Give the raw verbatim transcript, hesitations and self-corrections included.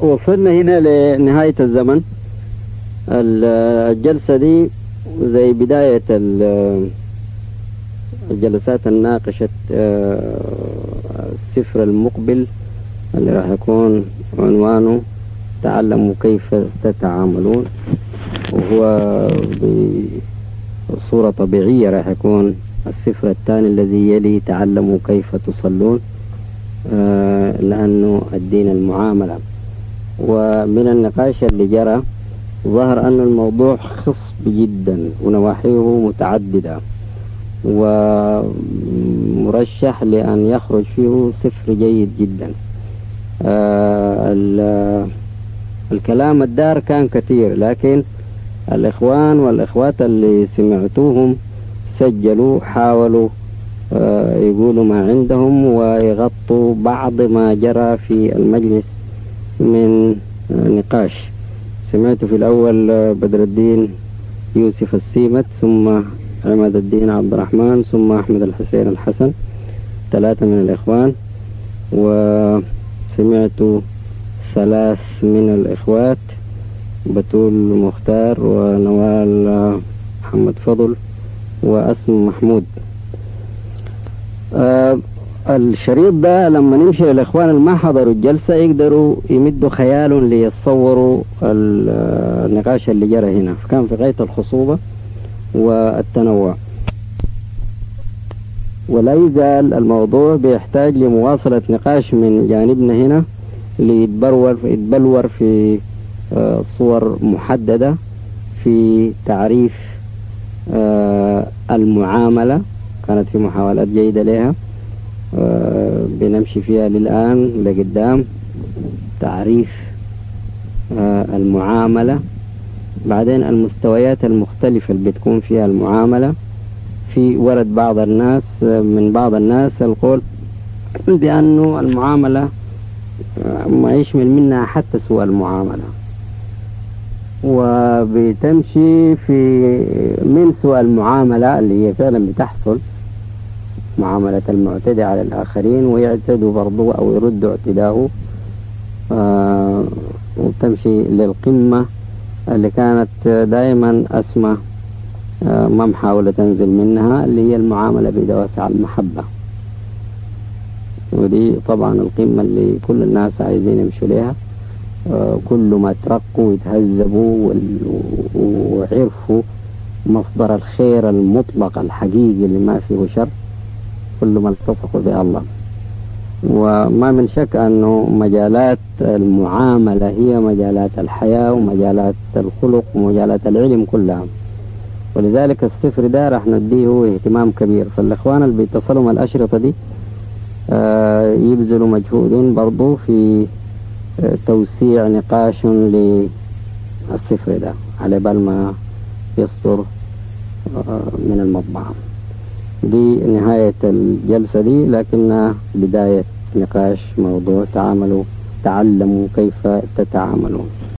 وصلنا هنا لنهاية الزمن. الجلسة دي زي بداية الجلسات الناقشة السفر المقبل اللي راح يكون عنوانه تعلموا كيف تتعاملون، وهو بصورة طبيعية راح يكون السفر الثاني الذي يلي تعلموا كيف تصلون، لأنه الدين المعاملة. ومن النقاش اللي جرى ظهر أن الموضوع خصب جدا ونواحيه متعددة، ومرشح لأن يخرج فيه سفر جيد جدا. الكلام الدار كان كثير، لكن الإخوان والإخوات اللي سمعتوهم سجلوا حاولوا يقولوا ما عندهم ويغطوا بعض ما جرى في المجلس من نقاش. سمعت في الأول بدر الدين يوسف السيمت، ثم عماد الدين عبد الرحمن، ثم أحمد الحسين الحسن، ثلاثة من الإخوان. وسمعت ثلاث من الإخوات، بتول مختار ونوال محمد فضل وأسم محمود. آه الشريط ده لما نمشي للإخوان اللي ما حضروا الجلسة يقدروا يمدوا خيالهم ليتصوروا النقاش اللي جرى هنا. فكان في غاية الخصوبة والتنوع، ولا يزال الموضوع بيحتاج لمواصلة نقاش من جانبنا هنا ليتبلور يتبلور في صور محددة في تعريف المعاملة. كانت في محاولات جيدة لها بنمشي فيها للآن لقدام. تعريف المعاملة، بعدين المستويات المختلفة اللي بتكون فيها المعاملة. في ورد بعض الناس من بعض الناس القول بأنه المعاملة ما يشمل منها حتى سوء المعاملة، وبتمشي في من سوء المعاملة اللي هي فعلا بتحصل معاملة المعتدي على الآخرين ويعتدوا برضو أو يردوا اعتداءه، آه وتمشي للقمة اللي كانت دائما أسمى آه ما محاولة تنزل منها، اللي هي المعاملة بدوافع المحبة. ودي طبعا القمة اللي كل الناس عايزين يمشوا لها. آه كل ما ترقوا ويتهذبوا وعرفوا مصدر الخير المطلق الحقيقي اللي ما فيه شر، كل ما التصقوا به الله. وما من شك أنه مجالات المعاملة هي مجالات الحياة ومجالات الخلق ومجالات العلم كلها، ولذلك السفر ده رح نديه اهتمام كبير. فالإخوان اللي بيتصلوا من الأشرطة دي آه يبذلوا مجهود برضو في آه توسيع نقاش للسفر ده على بال ما يصدر آه من المطبعة. دي نهاية الجلسة دي، لكنها بداية نقاش موضوع تعاملوا تعلموا كيف تتعاملون.